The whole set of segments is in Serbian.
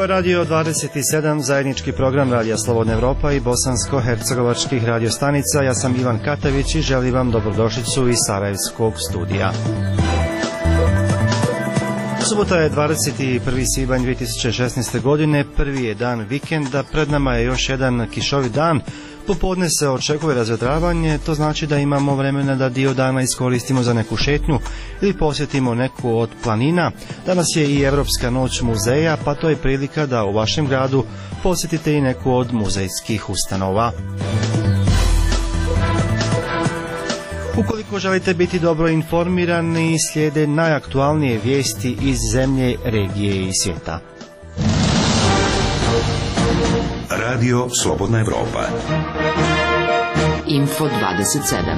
Radio 27, zajednički program Radija Slobodna Evropa i bosansko-hercegovačkih radiostanica. Ja sam Ivan Katavić i želim vam dobrodošlicu iz Sarajevskog studija. Subota je 21. svibanj 2016. godine, prvi je dan vikenda, pred nama je još jedan kišovi dan. Popodne se očekuje razvedravanje, to znači da imamo vremena da dio dana iskoristimo za neku šetnju ili posjetimo neku od planina. Danas je i Evropska noć muzeja, pa to je prilika da u vašem gradu posjetite i neku od muzejskih ustanova. Ukoliko želite biti dobro informirani, slijede najaktualnije vijesti iz zemlje, regije i svijeta. Radio Slobodna Evropa. Info 27.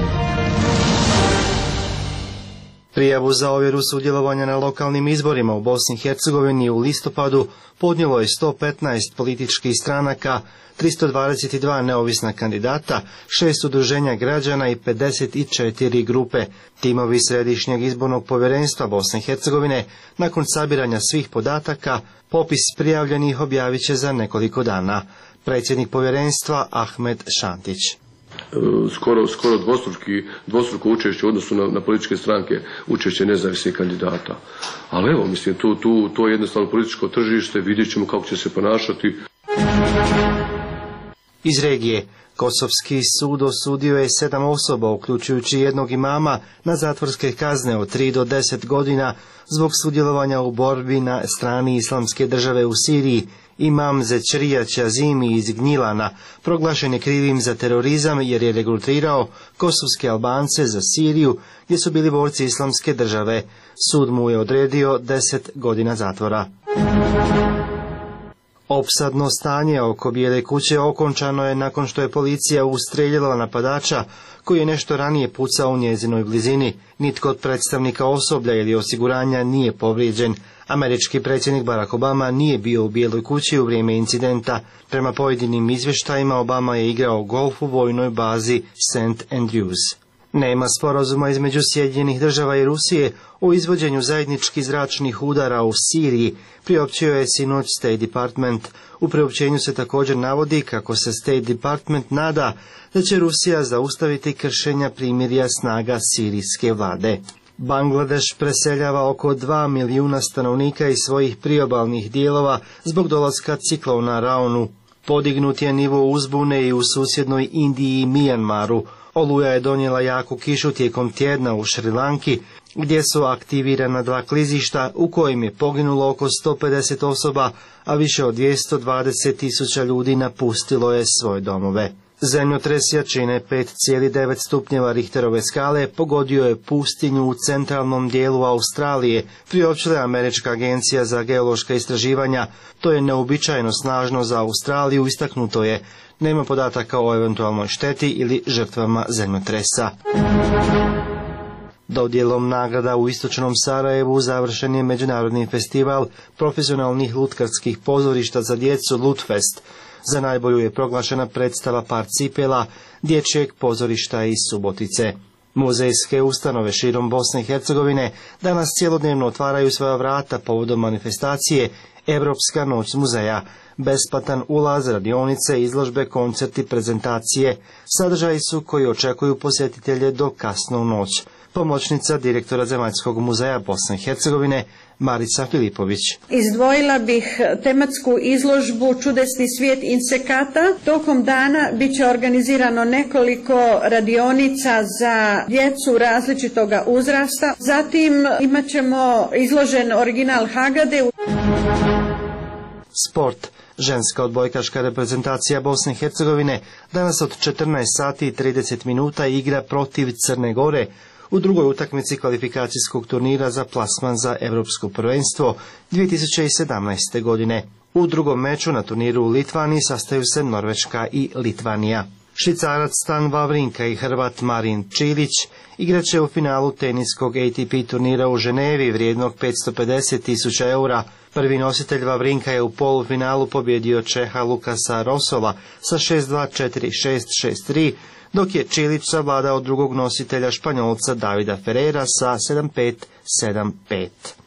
Prijavu za ovjeru sudjelovanja na lokalnim izborima u Bosni i Hercegovini u listopadu podnijelo je 115 političkih stranaka, 322 neovisna kandidata, 6 udruženja građana i 54 grupe. Timovi Središnjeg izbornog povjerenstva Bosne i Hercegovine nakon sabiranja svih podataka popis prijavljenih objavit će za nekoliko dana. Predsjednik povjerenstva Ahmed Šantić. Skoro dvostruko učešće u odnosu na političke stranke, učešće nezavisnih kandidata. Ali evo, mislim, to je jednostavno političko tržište, vidjet ćemo kako će se ponašati. Iz regije, Kosovski sud osudio je 7 osoba, uključujući jednog imama, na zatvorske kazne od 3 do 10 godina zbog sudjelovanja u borbi na strani Islamske države u Siriji. Imam Zećrija Ćazimi iz Gnjilana proglašen je krivim za terorizam jer je regrutirao kosovske Albance za Siriju gdje su bili borci Islamske države. Sud mu je odredio 10 godina zatvora. Opsadno stanje oko Bijele kuće okončano je nakon što je policija ustreljila napadača koji je nešto ranije pucao u njezinoj blizini. Nitko od predstavnika osoblja ili osiguranja nije povrijeđen. Američki predsjednik Barack Obama nije bio u Bijeloj kući u vrijeme incidenta. Prema pojedinim izvještajima Obama je igrao golf u vojnoj bazi St. Andrews. Nema sporazuma između Sjedinjenih država i Rusije o izvođenju zajedničkih zračnih udara u Siriji, priopćio je sinoć State Department. U priopćenju se također navodi kako se State Department nada da će Rusija zaustaviti kršenja primirja snaga sirijske vlade. Bangladeš preseljava oko 2 milijuna stanovnika iz svojih priobalnih dijelova zbog dolaska ciklona Raonu. Podignut je nivo uzbune i u susjednoj Indiji i Mijanmaru. Oluja je donijela jaku kišu tijekom tjedna u Šrilanki, gdje su aktivirana 2 klizišta u kojim je poginulo oko 150 osoba, a više od 220.000 ljudi napustilo je svoje domove. Zemljotres jačine 5,9 stupnjeva Richterove skale pogodio je pustinju u centralnom dijelu Australije, priopćila je Američka agencija za geološka istraživanja. To je neuobičajeno snažno za Australiju, istaknuto je. Nema podataka o eventualnoj šteti ili žrtvama zemljotresa. Dodjelom nagrada u istočnom Sarajevu završen je međunarodni festival profesionalnih lutkarskih pozorišta za djecu Lutfest. Za najbolju je proglašena predstava Par cipela dječjeg pozorišta iz Subotice. Muzejske ustanove širom Bosne i Hercegovine danas cjelodnevno otvaraju svoja vrata povodom manifestacije Evropska noć muzeja. Besplatan ulaz, radionice, izložbe, koncerti, prezentacije, sadržaji su koji očekuju posjetitelje do kasno u noć. Pomoćnica direktora Zemaljskog muzeja Bosne i Hercegovine Marica Filipović. Izdvojila bih tematsku izložbu Čudesni svijet insekata. Tokom dana bit će organizirano nekoliko radionica za djecu različitoga uzrasta. Zatim imat ćemo izložen original Hagade. Sport. Ženska odbojkaška reprezentacija Bosne i Hercegovine danas od 14 sati i 30 minuta igra protiv Crne Gore u drugoj utakmici kvalifikacijskog turnira za plasman za Europsko prvenstvo 2017. godine. U drugom meču na turniru u Litvaniji sastaju se Norveška i Litvanija. Švicarac Stan Wawrinka i Hrvat Marin Čilić igraće u finalu teniskog ATP turnira u Ženevi vrijednog 550.000 eura. Prvi nositelj Wawrinka je u polufinalu pobjedio Čeha Lukasa Rosova sa 6-2, 4-6, 6-3, dok je Čilić savladao drugog nositelja Španjolca Davida Ferreira sa 7-5, 7-5.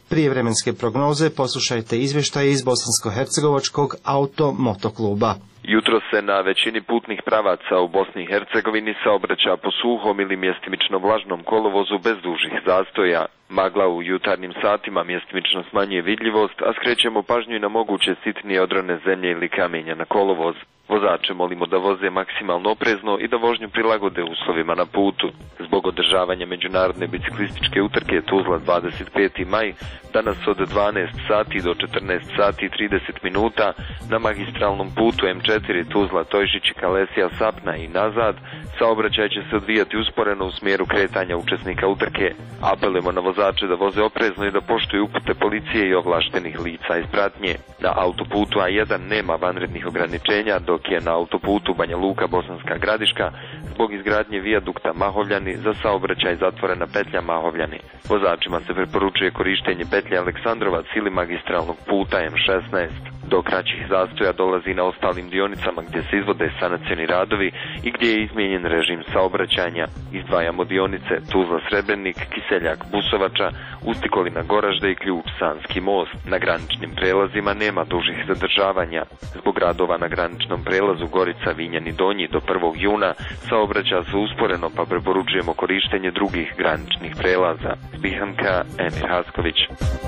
Prije vremenske prognoze poslušajte izvještaje iz Bosansko-hercegovačkog auto-motokluba. Jutro se na većini putnih pravaca u Bosni i Hercegovini saobraća po suhom ili mjestimično vlažnom kolovozu bez dužih zastoja. Magla u jutarnjim satima mjestimično smanjuje vidljivost, a skrećemo pažnju i na moguće sitnije odrane zemlje ili kamenja na kolovoz. Vozače molimo da voze maksimalno oprezno i da vožnju prilagode uslovima na putu. Zbog održavanja međunarodne biciklističke utrke Tuzla 25. maj, danas od 12 sati do 14 sati i 30 minuta na magistralnom putu M4 Tuzla Tojšić Kalesija Sapna i nazad, saobraćaj će se odvijati usporeno u smjeru kretanja učesnika utrke. Apelujemo na vozače da voze oprezno i da poštuju upute policije i ovlaštenih lica iz pratnje. Na autoputu A1 nema vanrednih ograničenja, dok je na autoputu Banja Luka Bosanska Gradiška zbog izgradnje vijadukta Mahovljani za saobraćaj zatvorena petlja Mahovljani. Vozačima se preporučuje korištenje petlje Aleksandrovac ili magistralnog puta M16. Do kraćih zastoja dolazi na ostalim dionicama gdje se izvode sanacioni radovi i gdje je izmijenjen režim saobraćanja. Izdvajamo dionice Tuzla Srebrnik, Kiseljak Busovača, Ustikolina Goražde i Ključ Sanski most. Na graničnim prelazima nema dužih zadržavanja. Zbog radova na graničnom prelazu Gorica Vinjani Donji do 1. juna saobraća se usporeno, pa preporučujemo korištenje drugih graničnih prelaza. Bihanka, Emir Hasković.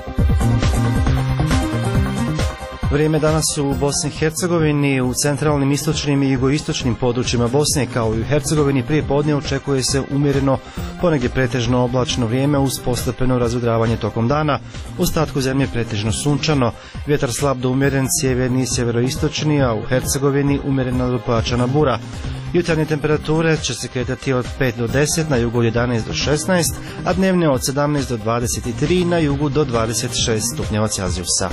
Vrijeme danas u Bosni i Hercegovini, u centralnim, istočnim i jugoistočnim područjima Bosne kao i u Hercegovini prije podne očekuje se umjereno, ponegdje pretežno oblačno vrijeme uz postepeno razudravanje tokom dana. U ostatku zemlje pretežno sunčano, vjetar slab do umjeren sjeverni i sjeveroistočni, a u Hercegovini umjerena do pojačana bura. Jutarnje temperature će se kretati od 5 do 10, na jugu 11 do 16, a dnevne od 17 do 23, na jugu do 26 stupnjeva Celzijusa.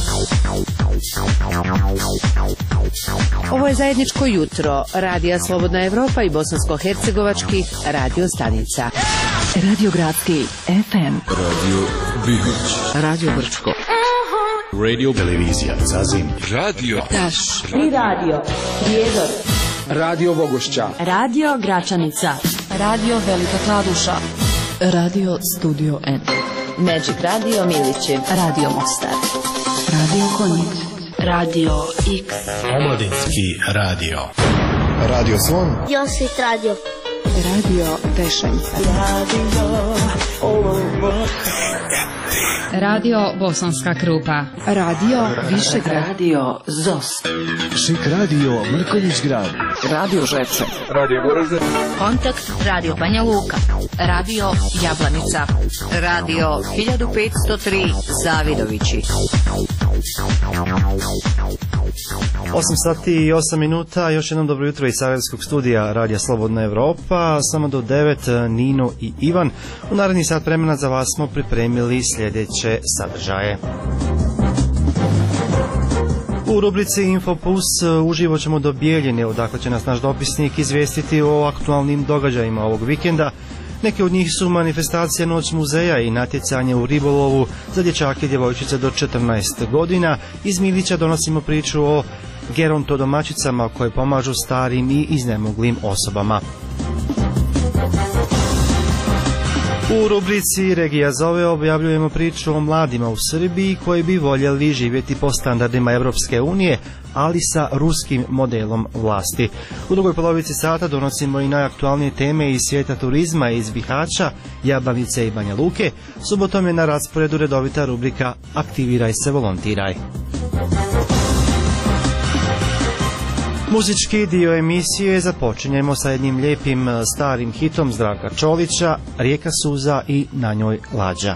Ovo je zajedničko jutro Radija Slobodna Evropa i bosansko-hercegovačkih radio stanica. Radio Gradski FM, Radio Bihoć, Radio Brčko, Radio Televizija Zazim, Radio Taš i Radio Prijedor, Radio Vogošća, Radio Gračanica, Radio Velika Kladuša, Radio Studio N, Magic Radio Milići, Radio Mostar, Radio Konjic, Radio X, Omladinski radio, Radio Slon, Josip Radio, Radio Tešanj, Radio Bosanska Krupa, Radio Višegrad, Radio Zos, Šik radio Mrkonjić grad, Radio Žepče, Radio Goražde, Kontakt Radio Banja Luka, Radio Jablanica, Radio 1503 Zavidovići. 8 sati i 8 minuta, još jednom dobro jutro iz Sarajevskog studija Radija Slobodna Evropa, samo do 9 Nino i Ivan. U naredni sat vremena za vas smo pripremili sljedeće sadržaje. U rubrici Infopuls uživo ćemo do Bijeljine, odakle će nas naš dopisnik izvijestiti o aktualnim događajima ovog vikenda. Neke od njih su manifestacija Noć muzeja i natjecanje u ribolovu za dječake i djevojčice do 14 godina. Iz Milića donosimo priču o gerontodomaćicama koje pomažu starim i iznemoglim osobama. U rubrici Regija zove objavljujemo priču o mladima u Srbiji koji bi voljeli živjeti po standardima Europske unije, ali sa ruskim modelom vlasti. U drugoj polovici sata donosimo i najaktualnije teme iz svijeta turizma iz Bihaća, Jablanice i Banja Luke. Subotom je na rasporedu redovita rubrika Aktiviraj se, volontiraj. Muzički dio emisije započinjemo sa jednim lijepim starim hitom Zdravka Čolića, Rijeka suza i Na njoj lađa.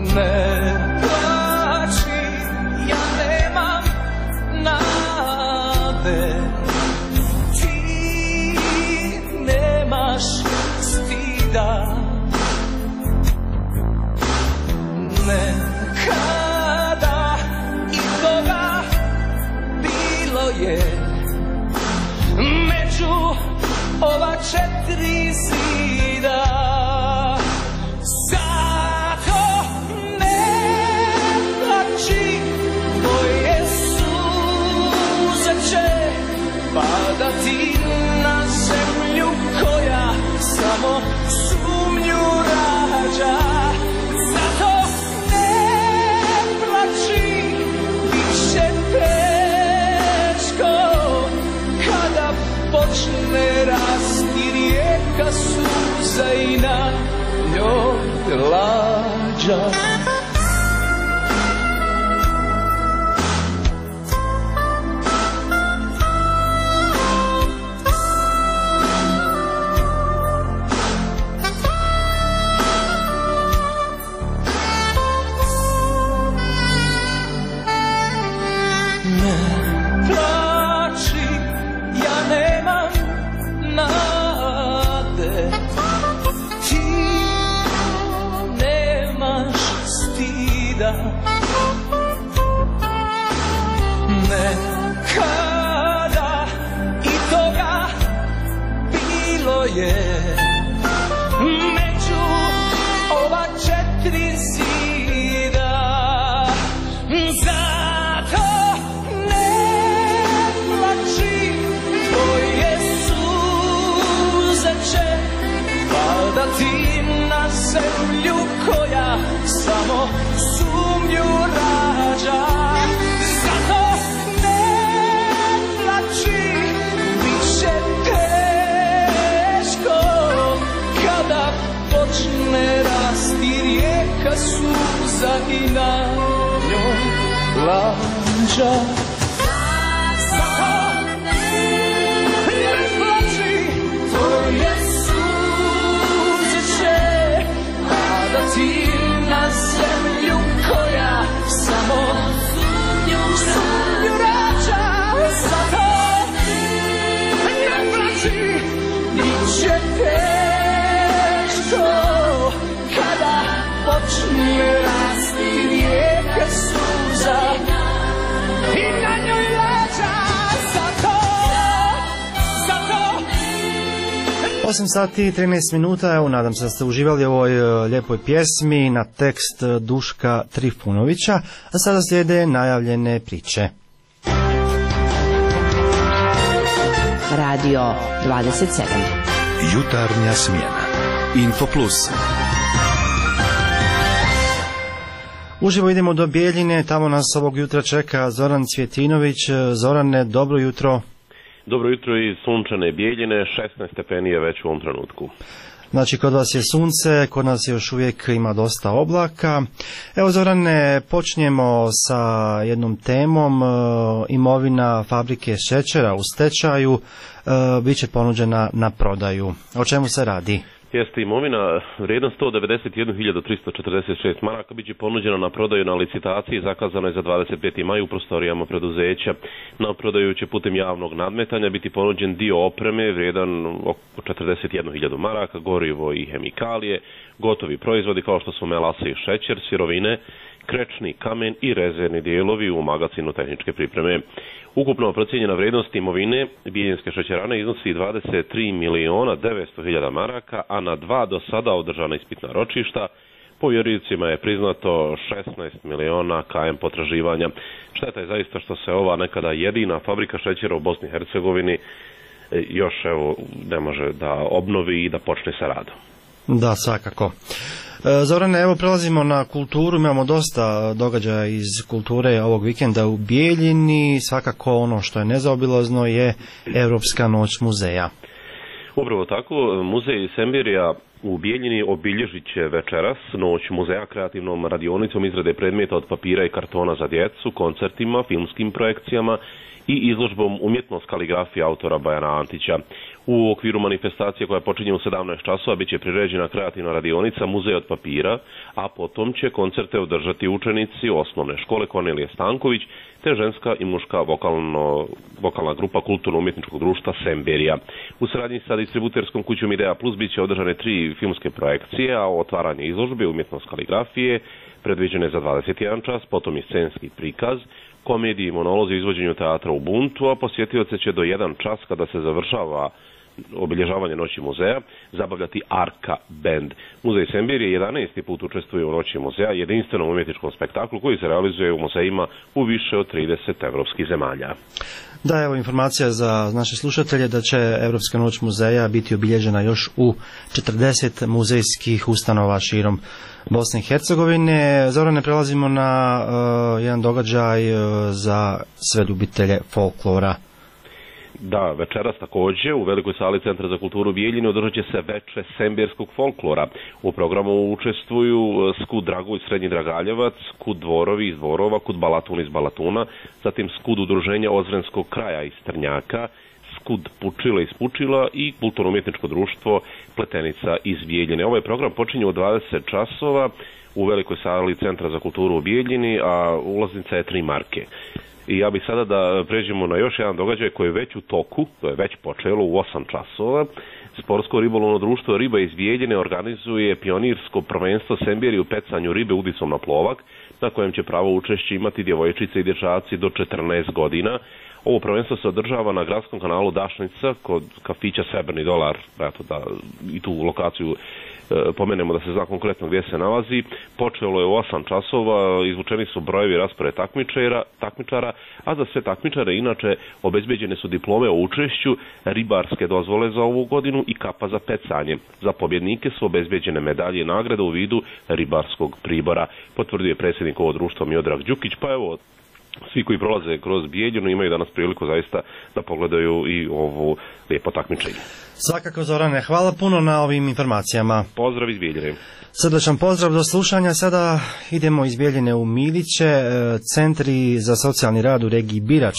Ne plači, ja nemam nade. Ti nemaš stida. Nekada i toga bilo je među ova četiri zida. Zato ne plači, moje suze će padati na zemlju koja samo sumnju rađa. Zato ne plači, bit će teško kada počne rasti rijeka suza i na njoj lađa. Nekada i toga bilo je među ova četiri zida. Zato ne plači, tvoje suze će padati na zemlju koja samo sumnju rađa. Počne rasti rijeka suza i na njoj lađa. Zato ne plači, tvoje suze će padati na zemlju koja samo sumnju rađa. Zato ne plači, bit će kada počne rasti rijeka suza i na njoj lađa. Zato 8 sati i 13 minuta, evo nadam se da ste uživali u ovoj lijepoj pjesmi na tekst Duška Trifunovića, a sada slijede najavljene priče. Radio 27. Jutarnja smjena. Info Plus. Uživo idemo do Bijeljine, tamo nas ovog jutra čeka Zoran Cvjetinović. Zorane, dobro jutro. Dobro jutro iz sunčane Bijeljine, 16 stepeni je već u ovom trenutku. Znači, kod vas je sunce, kod nas još uvijek ima dosta oblaka. Evo, Zorane, počnemo sa jednom temom. Imovina fabrike šećera u stečaju bit će ponuđena na prodaju. O čemu se radi? Jeste imovina vrijedna 191.346 maraka bit će ponuđena na prodaju na licitaciji, zakazano je za 25. maj u prostorijama preduzeća. Na prodaju će putem javnog nadmetanja biti ponuđen dio opreme vrijedan oko 41.000 maraka, gorivo i hemikalije, gotovi proizvodi kao što su melase i šećer, sirovine, krečni kamen i rezervni dijelovi u magazinu tehničke pripreme. Ukupno procijenjena vrijednost imovine Bijeljinske šećerane iznosi 23.900.000 maraka, a na 2 do sada održana ispitna ročišta povjeriocima je priznato 16 miliona KM potraživanja. Šteta je zaista što se ova nekada jedina fabrika šećera u Bosni i Hercegovini još ne može da obnovi i da počne sa radom. Da, svakako. Zorane, evo prelazimo na kulturu, imamo dosta događaja iz kulture ovog vikenda u Bijeljini, svakako ono što je nezaobilazno je Europska noć muzeja. Upravo tako, muzej Sembirija u Bijeljini obilježit će večeras noć muzeja kreativnom radionicom izrade predmeta od papira i kartona za djecu, koncertima, filmskim projekcijama i izložbom umjetnost kaligrafije autora Bajana Antića. U okviru manifestacije koja počinje u 17 časova bit će priređena kreativna radionica Muzej od papira, a potom će koncerte održati učenici osnovne škole Kornelije Stanković te ženska i muška vokalna grupa kulturno-umjetničkog društva Semberija. U saradnji sa distributerskom kućom Idea Plus bit će održane 3 filmske projekcije, a otvaranje izložbe umjetnost kaligrafije predviđene za 21 čas, potom i scenski prikaz, komediji i monolozi u izvođenju teatra u Buntu, a posjetioce će do 1 čas kada se završava obilježavanje Noći muzeja zabavljati Arka Band. Muzej Semberije 11. put učestvuje u Noći muzeja, jedinstvenom umjetničkom spektaklu koji se realizuje u muzejima u više od 30 evropskih zemalja. Da, evo informacija za naše slušatelje da će Evropska noć muzeja biti obilježena još u 40 muzejskih ustanova širom Bosne i Hercegovine. Zorane, prelazimo na jedan događaj za sve ljubitelje folklora. Da, večeras također u velikoj sali Centra za kulturu u Bijeljini održat će se veče semberskog folklora. U programu učestvuju Skud Drago iz Srednji Dragaljevac, Skud Dvorovi iz Dvorova, Skud Balatun iz Balatuna, zatim Skud Udruženja Ozrenskog kraja iz Trnjaka, Skud Pučila iz Pučila i Kulturno-umjetničko društvo Pletenica iz Bijeljine. Ovaj program počinje u 20 časova u velikoj sali Centra za kulturu u Bijeljini, a ulaznica je 3 marke. I ja bih sada da pređemo na još jedan događaj koji je već u toku, to je već počelo u 8 časova. Sportsko ribolovno društvo Riba iz Bijeljine organizuje pionirsko prvenstvo Semberije u pecanju ribe udicom na plovak, na kojem će pravo učešće imati djevojčice i dječaci do 14 godina. Ovo prvenstvo se održava na gradskom kanalu Dašnica kod kafića Srebrni dolar, eto da i tu lokaciju pomenemo da se zna konkretno gdje se nalazi. Počelo je u 8 časova, izvučeni su brojevi raspored takmičara, a za sve takmičare inače obezbeđene su diplome o učešću, ribarske dozvole za ovu godinu i kapa za pecanje. Za pobjednike su obezbeđene medalje i nagrade u vidu ribarskog pribora, potvrdio je predsjednik ovog društva Miodrag Đukić, pa evo svi koji prolaze kroz Bijeljinu imaju danas priliku zaista da pogledaju i ovo lijepo takmičenje. Svakako, Zorane, hvala puno na ovim informacijama. Pozdrav iz Bijeljine. Srdačan pozdrav, do slušanja. Sada idemo iz Bijeljine u Miliće. Centri za socijalni rad u regiji Birač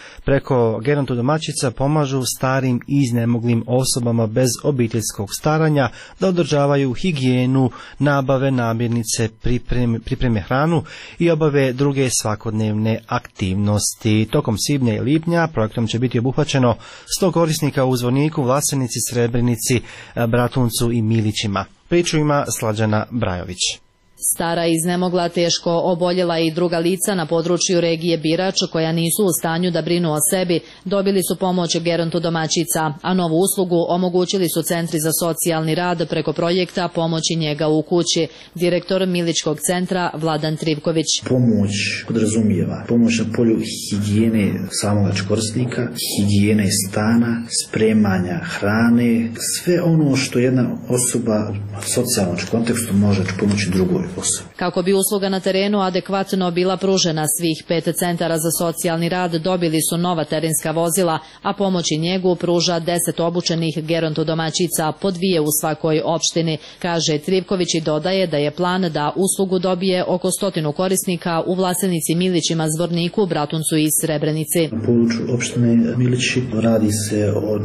preko gerontodomaćica pomažu starim i iznemoglim osobama bez obiteljskog staranja da održavaju higijenu, nabave namirnice, pripreme hranu i obave druge svakodnevne aktivnosti. Tokom svibnja i lipnja projektom će biti obuhvaćeno 100 korisnika u Zvorniku, Vlasenici, Srebrenici, Bratuncu i Milićima. Priču ima Slađana Brajović. Stara, iznemogla, teško oboljela i druga lica na području regije Birač koja nisu u stanju da brinu o sebi dobili su pomoć gerontodomaćica, a novu uslugu omogućili su Centri za socijalni rad preko projekta Pomoći njega u kući. Direktor Miličkog centra Vladan Trivković. Pomoć podrazumijeva pomoć na polju higijene samoga korisnika, higijene stana, spremanja hrane, sve ono što jedna osoba u socijalnom kontekstu može pomoći drugoj. Kako bi usluga na terenu adekvatno bila pružena, svih 5 centara za socijalni rad dobili su nova terenska vozila, a pomoć i njegu pruža 10 obučenih gerontodomaćica, po 2 u svakoj opštini, kaže Trivković i dodaje da je plan da uslugu dobije oko 100 korisnika u Vlasenici, Milićima, Zvorniku, Bratuncu i Srebrenici. Na području opštine Milići radi se o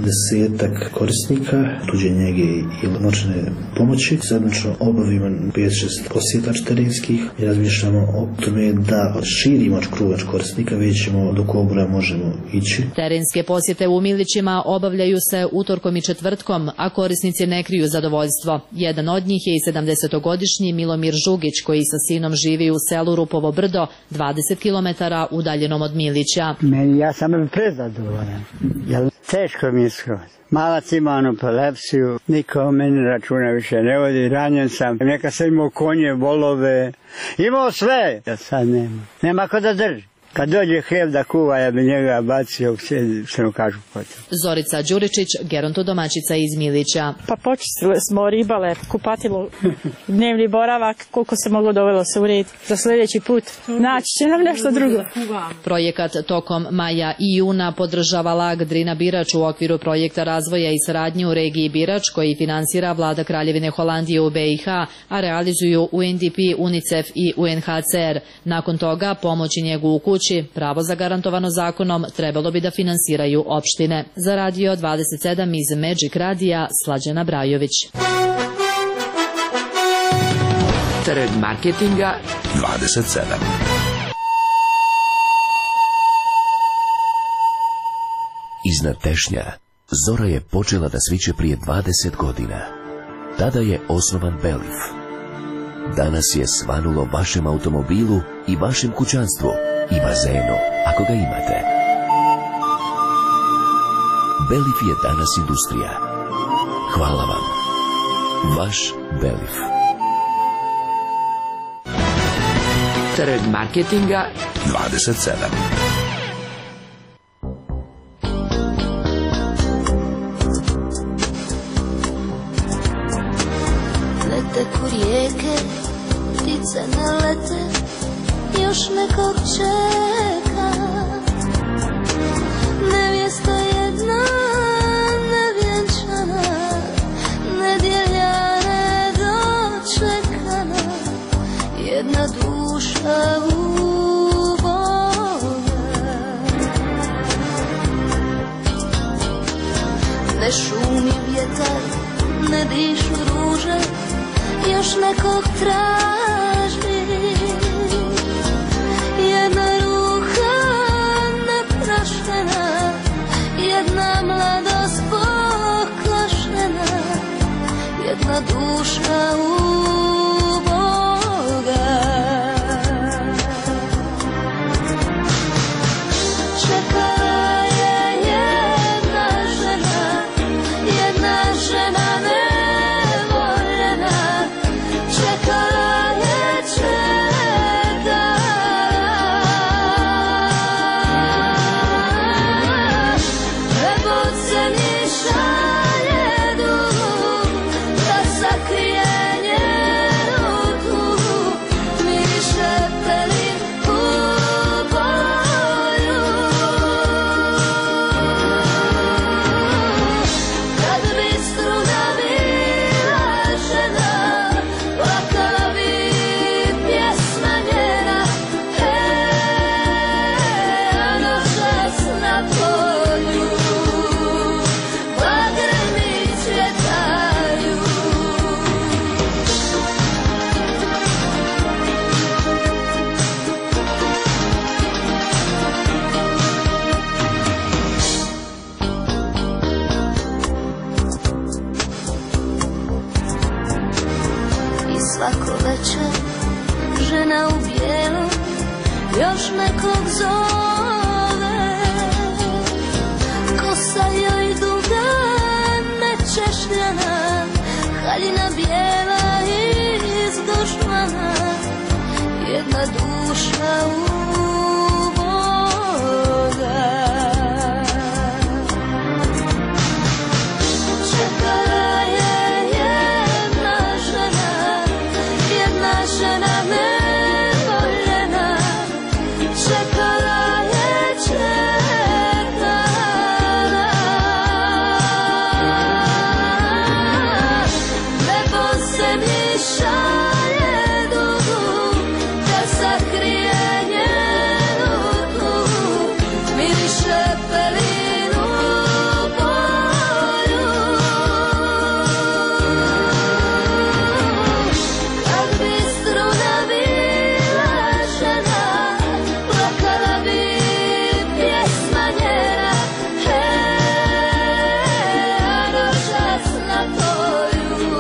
10 korisnika tuđe njege i noćne pomoći. Sedmično obavimo 5-6 posjeta terenskih i razmišljamo o tome da širimo krug korisnika, vidjet ćemo do kog broja možemo ići. Terenske posjete u Milićima obavljaju se utorkom i četvrtkom, a korisnici ne kriju zadovoljstvo. Jedan od njih je i 70-godišnji Milomir Žugić, koji sa sinom živi u selu Rupovo Brdo, 20 km udaljenom od Milića. Ja sam prezadovoljan, jer teško mi je skroz. Malac ima epilepsiju, niko meni računa više ne vodi, ranjen sam, neka sam imao konje, volove, imao sve, ja sad nema. Nema ko da drži. Kad dođe hljeb da kuva, ja bi njega bacio, što mu kažu potom. Zorica Đuričić, gerontodomaćica iz Milića. Pa počistili smo ribale, kupatilo, dnevni boravak, koliko se moglo dovelo se u red. Za sljedeći put naći će nam nešto drugo. Projekat tokom maja i juna podržava LAG Drina Birač u okviru projekta razvoja i saradnje u regiji Birač, koji finansira Vlada Kraljevine Holandije u BiH, a realizuju UNDP, UNICEF i UNHCR. Nakon toga pomoći njegu u kući kući, pravo zagarantovano zakonom trebalo bi da finansiraju opštine. Za Radio 27 iz Magic Radija, Slađana Brajović. Trg marketinga 27. Iznad Tešnja zora je počela da sviće prije 20 godina. Tada je osnovan Belif. Danas je svanulo vašem automobilu i vašem kućanstvu i bazenu, ako ga imate. Belif je danas industrija. Hvala vam. Vaš Belif. Trg marketinga 27. Teku rijeke, ptice ne lete, još nekog čeka. Nevjesta jedna, nevjenčana, nedjelja nedočekana, jedna duša u Boga. Ne šumi vjetar, ne dišu ruže, još nekog traži. Jedna ruka neprašena, jedna mladost poklašena, jedna duša u Boga. Čekala je jedna žena nevoljena, čekala je čekala. Lebod se mi šalje dugu, da sakrije njenu tugu, miriše pelin u polju. Kad bi struga bila žena, plakala bi pjesma njena, a noćas na polju bagremi cvjetaju. I svako večer žena u bijelom još nekog zove. Kosa joj duga, nečešljana, haljina bijela iz dušmana, jedna duša u Boga. Čekala je jedna žena nevoljena, čekala je čekala. Nebo se mi šalje dugu, da sakrije njenu tugu, miriše pelin u polju. Kad bi struna bila žena, plakala bi pjesma njena, a noćas na polju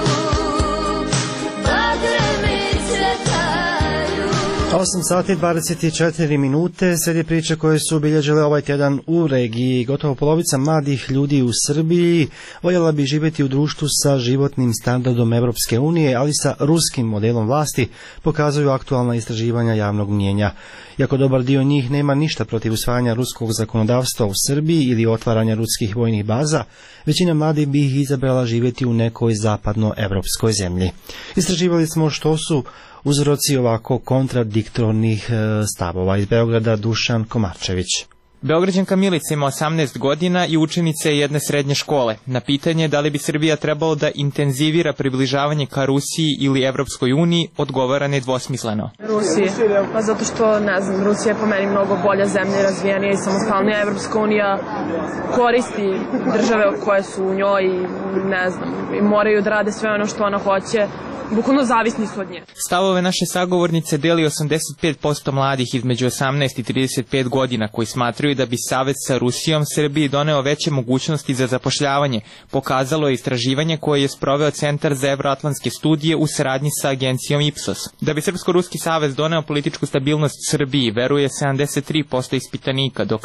bagremi cvjetaju. 8 sati 24 minute, slijedi priče koje su obilježile ovaj tjedan u regiji. Gotovo polovica mladih ljudi u Srbiji voljela bi živjeti u društvu sa životnim standardom Evropske unije, ali sa ruskim modelom vlasti, pokazuju aktualna istraživanja javnog mnijenja. Iako dobar dio njih nema ništa protiv usvajanja ruskog zakonodavstva u Srbiji ili otvaranja ruskih vojnih baza, većina mladih bi ih izabrala živjeti u nekoj zapadnoevropskoj zemlji. Istraživali smo što su uzroci ovako kontradiktornih stavova. Iz Beograda Dušan Komarčević. Beograđanka Milica ima 18 godina i učenica je jedne srednje škole. Na pitanje da li bi Srbija trebalo da intenzivira približavanje ka Rusiji ili Evropskoj uniji, odgovara nedvosmisleno. Rusije, pa zato što, ne znam, Rusija je po meni mnogo bolja zemlja, razvijenija i samostalnija. Evropska unija koristi države koje su u njoj i, ne znam, i moraju da rade sve ono što ona hoće. Bukvalno zavisni su od nje. Stavove naše sagovornice deli 85% mladih između 18 i 35 godina koji smatraju da bi savez sa Rusijom Srbiji doneo veće mogućnosti za zapošljavanje, pokazalo je istraživanje koje je sproveo Centar za evroatlantske studije u saradnji sa agencijom Ipsos. Da bi Srpsko-Ruski savez doneo političku stabilnost Srbiji, veruje 73% ispitanika, dok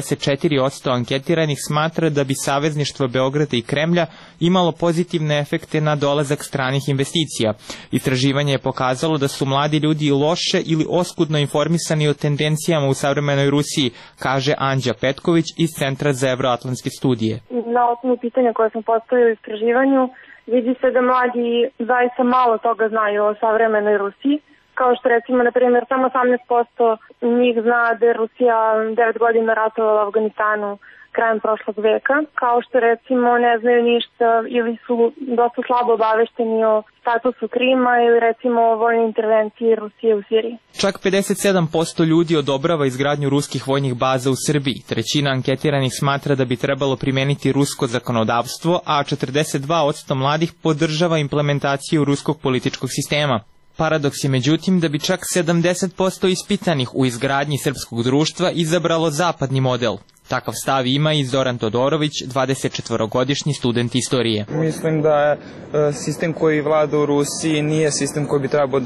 74% anketiranih smatra da bi savezništvo Beograda i Kremlja imalo pozitivne efekte na dolazak stranih investicija. Istraživanje je pokazalo da su mladi ljudi loše ili oskudno informisani o tendencijama u savremenoj Rusiji, kaže Anđa Petković iz Centra za evroatlantske studije. Na osnovu pitanja koje sam postavila u istraživanju, vidi se da mladi zaista malo toga znaju o savremenoj Rusiji. Kao što recimo, na primjer, samo 18% njih zna da je Rusija 9 godina ratovala u Afganistanu krajem prošlog veka, kao što recimo ne znaju ništa ili su dosta slabo obavešteni o statusu Krima ili recimo o vojnoj intervenciji Rusije u Siriji. Čak 57% ljudi odobrava izgradnju ruskih vojnih baza u Srbiji. Trećina anketiranih smatra da bi trebalo primeniti rusko zakonodavstvo, a 42% mladih podržava implementaciju ruskog političkog sistema. Paradoks je međutim da bi čak 70% ispitanih u izgradnji srpskog društva izabralo zapadni model. Takav stav ima i Zoran Todorović, 24-godišnji student istorije. Mislim da sistem koji vlada u Rusiji nije sistem koji bi trebao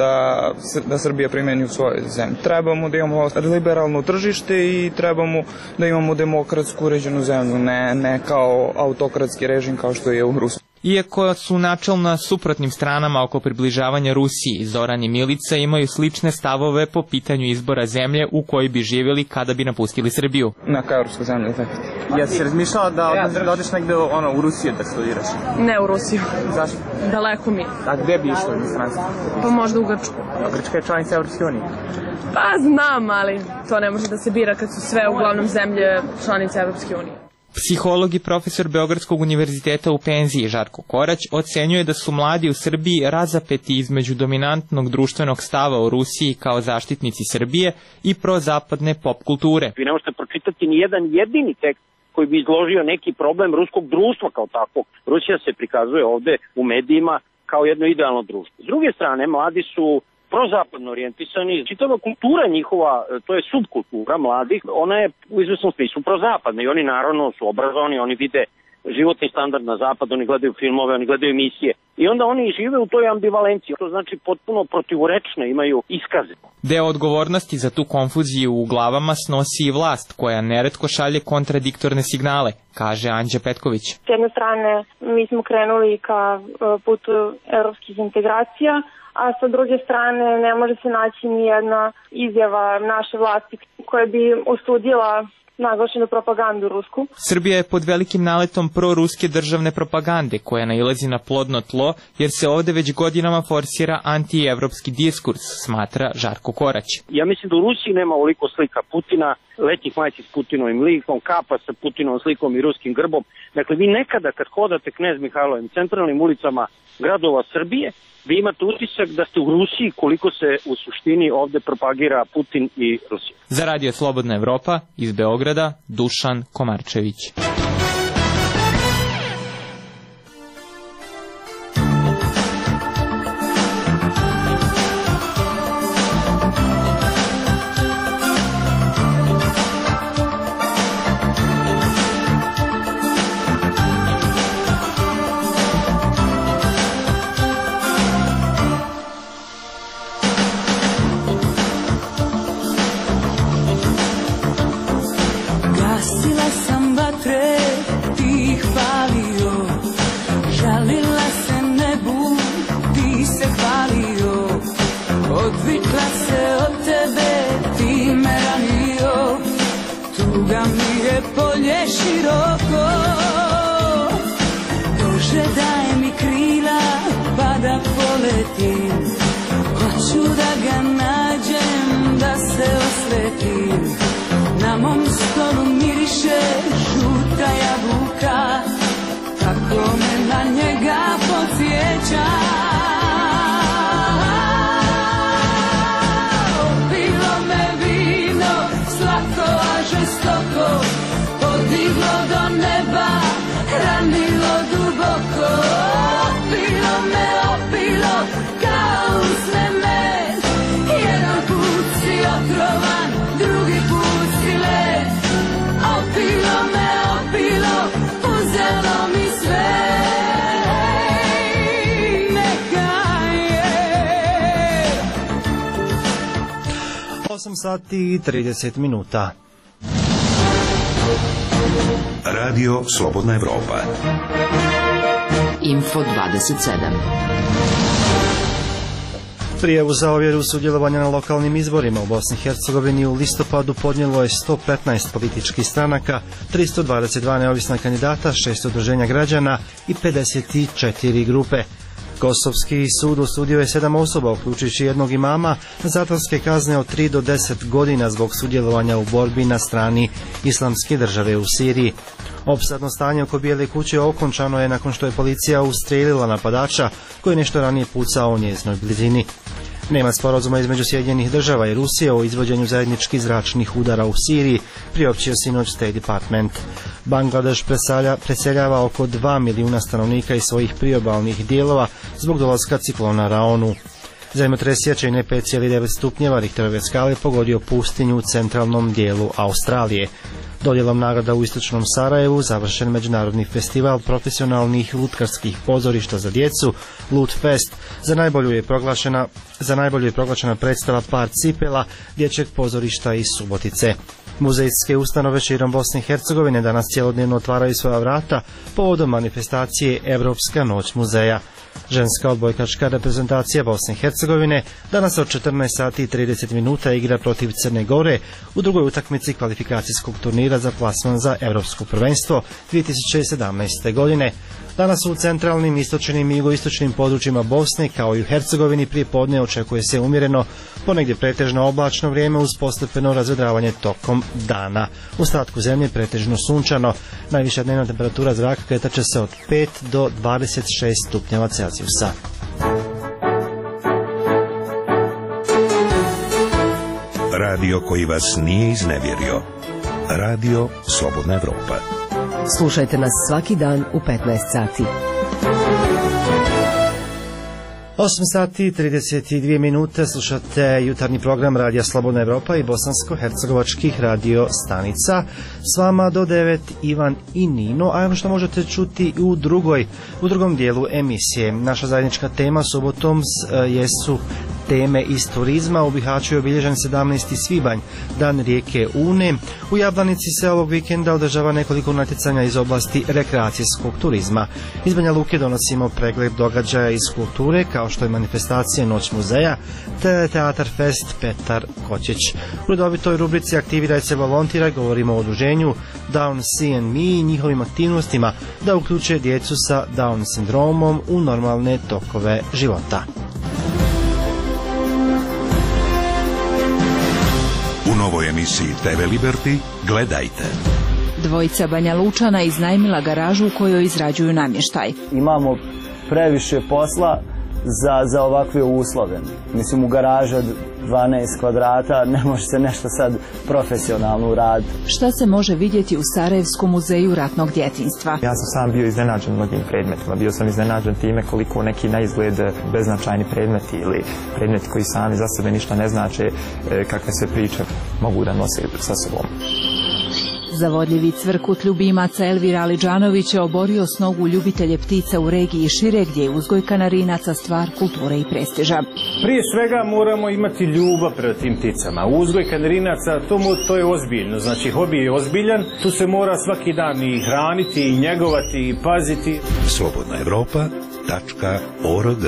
da Srbija primeni u svojoj zemlji. Trebamo da imamo liberalno tržište i trebamo da imamo demokratsku uređenu zemlju, ne kao autokratski režim kao što je u Rusiji. Iako su načelno na suprotnim stranama oko približavanja Rusiji, Zoran i Milica imaju slične stavove po pitanju izbora zemlje u kojoj bi živjeli kada bi napustili Srbiju. Neka evropska zemlja, tako. Jesi razmišljala da odeš negde u Rusiju da studiraš? Ne u Rusiju. Zašto? Daleko mi. A gde bi išla u inostranstvo? Pa možda u Grčku. A Grčka je članica Evropske unije? Pa znam, ali to ne može da se bira kad su sve uglavnom zemlje članice Evropske unije. Psiholog i profesor Beogradskog univerziteta u penziji Žarko Korać ocenjuje da su mladi u Srbiji razapeti između dominantnog društvenog stava o Rusiji kao zaštitnici Srbije i prozapadne pop kulture. Vi ne možete pročitati ni jedan jedini tekst koji bi izložio neki problem ruskog društva kao takvog. Rusija se prikazuje ovde u medijima kao jedno idealno društvo. S druge strane, mladi su prozapadno orijentisani, čitava kultura njihova, to je subkultura mladih, ona je u izvesnom smislu prozapadna i oni naravno su obrazovani, oni vide životni standard na zapad, oni gledaju filmove, oni gledaju emisije i onda oni žive u toj ambivalenciji, to znači potpuno protivorečne, imaju iskaze. Deo odgovornosti za tu konfuziju u glavama snosi i vlast, koja neretko šalje kontradiktorne signale, kaže Anđa Petković. S jedne strane mi smo krenuli ka putu evropskih integracija, a sa druge strane ne može se naći ni jedna izjava naše vlasti koja bi osudila naglašenu propagandu rusku. Srbija je pod velikim naletom proruske državne propagande koja nailazi na plodno tlo jer se ovde već godinama forsira antievropski diskurs, smatra Žarko Korać. Ja mislim da u Rusiji nema ovoliko slika Putina, letnjih majici s Putinovim likom, kapa sa Putinovom slikom i ruskim grbom. Dakle, vi nekada kad hodate Knez Mihajlovim centralnim ulicama gradova Srbije, vi imate utisak da ste u Rusiji koliko se u suštini ovde propagira Putin i Rusija. Za Radio Slobodna Evropa iz Beograda, Dušan Komarčević. Na mom stolu mi podiglo do neba, ranilo duboko, opilo, kao usne med. Jedan put si otrovan, drugi put si led. Opilo, uzelo mi sve. Neka je 8 sati i 30 minuta. Radio Slobodna Evropa. Info 27. Prijavu za ovjeru sudjelovanja na lokalnim izborima u Bosni i Hercegovini u listopadu podnijelo je 115 političkih stranaka, 322 neovisna kandidata, 6 udruženja građana i 54 grupe. Kosovski sud osudio je 7 osoba, uključujući jednog imama, na zatvorske kazne od 3 do 10 godina zbog sudjelovanja u borbi na strani Islamske države u Siriji. Opsadno stanje oko Bijele kuće okončano je nakon što je policija ustrijelila napadača koji je nešto ranije pucao u njezinoj blizini. Nema sporazuma između Sjedinjenih država i Rusije o izvođenju zajedničkih zračnih udara u Siriji, priopćio sinoć State Department. Bangladeš preseljava oko 2 milijuna stanovnika iz svojih priobalnih dijelova zbog dolaska ciklona Raonu. Zemljotres jačine 5,9 stupnjeva Richterove skale pogodio pustinju u centralnom dijelu Australije. Dodjelom nagrada u istočnom Sarajevu završen međunarodni festival profesionalnih lutkarskih pozorišta za djecu Lut Fest. Za najbolju je proglašena predstava Par cipela dječjeg pozorišta iz Subotice. Muzejske ustanove širom Bosne i Hercegovine danas cjelodnevno otvaraju svoja vrata povodom manifestacije Evropska noć muzeja. Ženska odbojkaška reprezentacija Bosne i Hercegovine danas od 14 sati i 30 minuta igra protiv Crne Gore u drugoj utakmici kvalifikacijskog turnira za plasman za Europsko prvenstvo 2017. godine. Danas u centralnim, istočnim i jugoistočnim područjima Bosne kao i u Hercegovini prije podne očekuje se umjereno, ponegdje pretežno oblačno vrijeme uz postepeno razvedravanje tokom dana. U ostatku zemlje pretežno sunčano. Najviša dnevna temperatura zraka kretat će se od 5 do 26 stupnjeva Celzijusa. Radio koji vas nije iznevjerio. Radio Slobodna Evropa. Slušajte nas svaki dan u 15 sati. 8 sati i 32 minute slušate jutarnji program Radija Slobodna Evropa i bosansko-hercegovačkih radio stanica. S vama do 9 Ivan i Nino, a ono što možete čuti u drugom dijelu emisije. Naša zajednička tema subotom jesu teme iz turizma. U Bihaću je obilježen 17. svibanj, dan rijeke Une. U Jablanici se ovog vikenda održava nekoliko natjecanja iz oblasti rekreacijskog turizma. Iz Banja Luke donosimo pregled događaja iz kulture, kao što je manifestacija Noć muzeja, te Teatar Fest Petar Kočić. U redovitoj rubrici Aktiviraj se volontira govorimo o udruženju Down CNME i njihovim aktivnostima da uključe djecu sa Down sindromom u normalne tokove života. U novoj emisiji TV Liberty gledajte. Dvojica Banja Lučana iznajmila garažu u kojoj izrađuju namještaj. Imamo previše posla za ovakve uslove. Mislim, u garaži od 12 kvadrata ne može se nešto sad profesionalno uraditi. Šta se može vidjeti u Sarajevskom muzeju ratnog djetinjstva? Ja sam sam bio iznenađen mnogim predmetima. Bio sam iznenađen time koliko neki na izgled beznačajni predmeti ili predmeti koji sami za sebe ništa ne znače, kakve sve priče mogu da nose sa sobom. Zavodljivi cvrkut ljubimaca Elvira Aliđanović je oborio s nogu ljubitelje ptica u regiji šire, gdje je uzgoj kanarinaca stvar kulture i prestiža. Prije svega moramo imati ljubav prema tim pticama. Uzgoj kanarinaca, to je ozbiljno. Znači, hobi je ozbiljan. Tu se mora svaki dan i hraniti, i njegovati, i paziti. slobodnaevropa.org.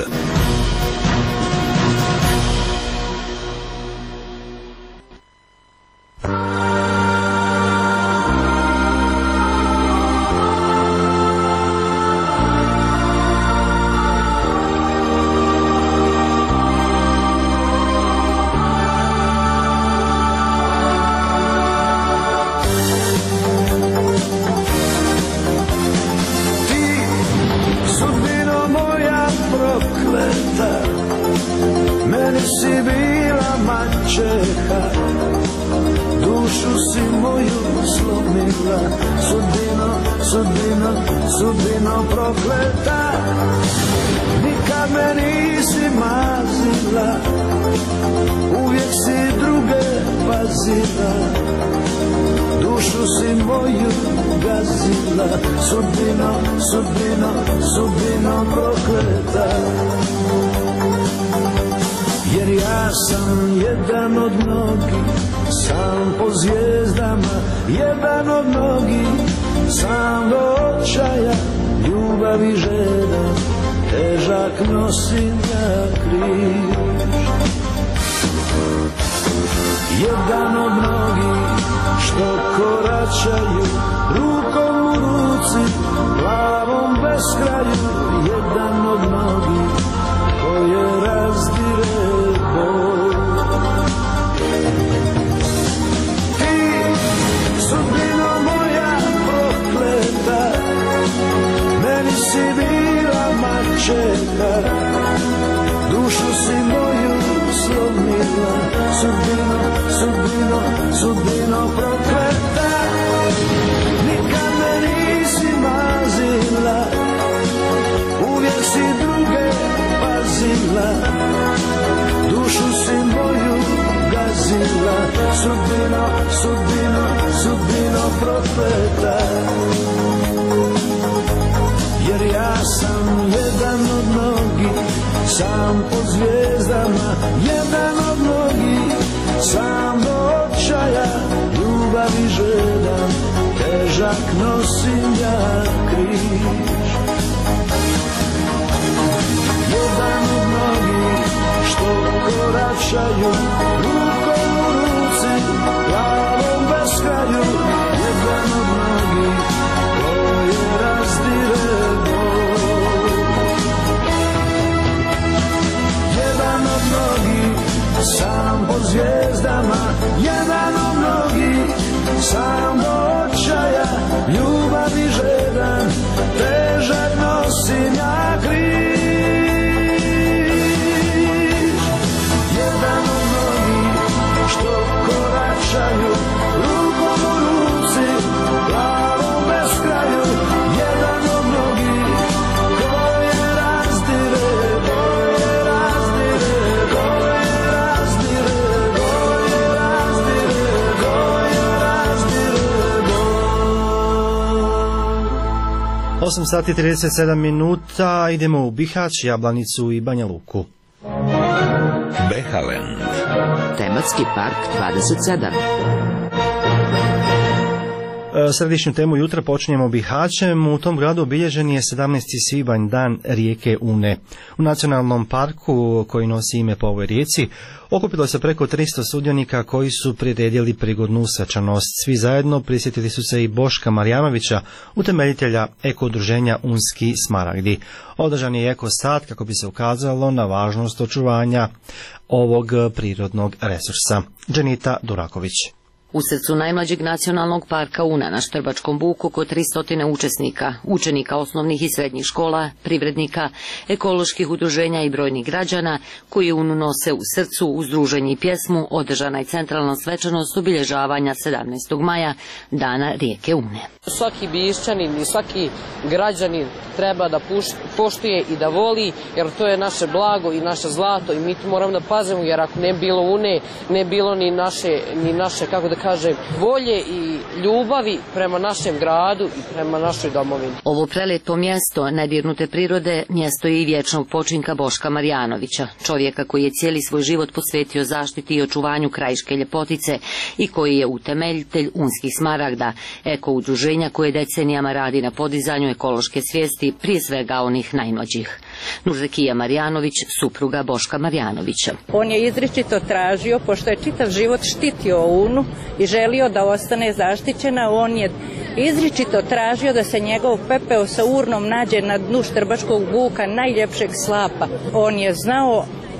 slomila, sudbino prokleta, nikad me nisi mazila, uvijek si druge pazila, dušu si moju gazila, sudbino prokleta. Jer ja sam jedan od mnogih, sam po zvijezdama, jedan od mnogih, sam do očaja, ljubavi žedan, težak nosim ja križ. Jedan od mnogih, što koračaju, rukom u ruci, glavom bez kraju, jedan od mnogih, koje razdire bol. Ti, sudbino moja prokleta, meni si bila mačeta, dušu si moju slomila, sudbino prokleta, nikad me nisi mazila, uvijek si druge pazila, dušu si moju gazila, sudbino prokleta. Jer ja sam jedan od mnogih, sam po zvijezdama, jedan od mnogih, sam do očaja, ljubavi žedan, težak nosim ja križ. Jedan od mnogih, što koračaju, rukom u ruci, glavom bez kraju, jedan od mnogih, koje razdire bol. Jedan od mnogih, sam po zvijezdama, jedan od mnogih, sam do očaja, ljubavi žedan, težak nosim ja križ. Jedan od mnogih, što koračaju, rukom u ruci, glavom bez kraju, jedan od mnogih, koje razdire, koje razdire, koje razdire, koje razdire, koje razdire bol. 8 sati 37 minuta, idemo u Bihać, Jablanicu i Banja Luku. Behalen. Tematski park 27. Središnju temu jutra počinjemo Bihaćem. U tom gradu obilježen je 17. svibanj, dan rijeke Une. U nacionalnom parku, koji nosi ime po ovoj rijeci, okupilo se preko 300 sudionika koji su priredili prigodnu svečanost. Svi zajedno prisjetili su se i Boška Marjanovića, utemeljitelja eko-udruženja Unski smaragdi. Održan je eko sat kako bi se ukazalo na važnost očuvanja ovog prirodnog resursa. Dženita Duraković. U srcu najmlađeg nacionalnog parka Una na Štrbačkom buku oko 300 učesnika, učenika osnovnih i srednjih škola, privrednika, ekoloških udruženja i brojnih građana koji Unu nose u srcu uz druženje i pjesmu, održana je centralna svečanost obilježavanja 17. maja, dana rijeke Une. Svaki Bišćanin i svaki građanin treba da poštuje i da voli, jer to je naše blago i naše zlato i mi tu moramo da pazimo, jer ako ne bilo Une, ne bilo ni naše, kako da kažem, volje i ljubavi prema našem gradu i prema našoj domovini. Ovo prelepo mjesto nedirnute prirode mjesto je i vječnog počinka Boška Marjanovića, čovjeka koji je cijeli svoj život posvetio zaštiti i očuvanju krajiške ljepotice i koji je utemeljitelj Unskih smaragda, eko udruženja koje decenijama radi na podizanju ekološke svijesti, prije svega onih najmlađih. Nurzekija Marjanović, supruga Boška Marjanovića. On je izričito tražio, pošto je čitav život štitio Unu i želio da ostane zaštićena, on je izričito tražio da se njegov pepeo sa urnom nađe na dnu Štrbačkog buka, najljepšeg slapa. On je znao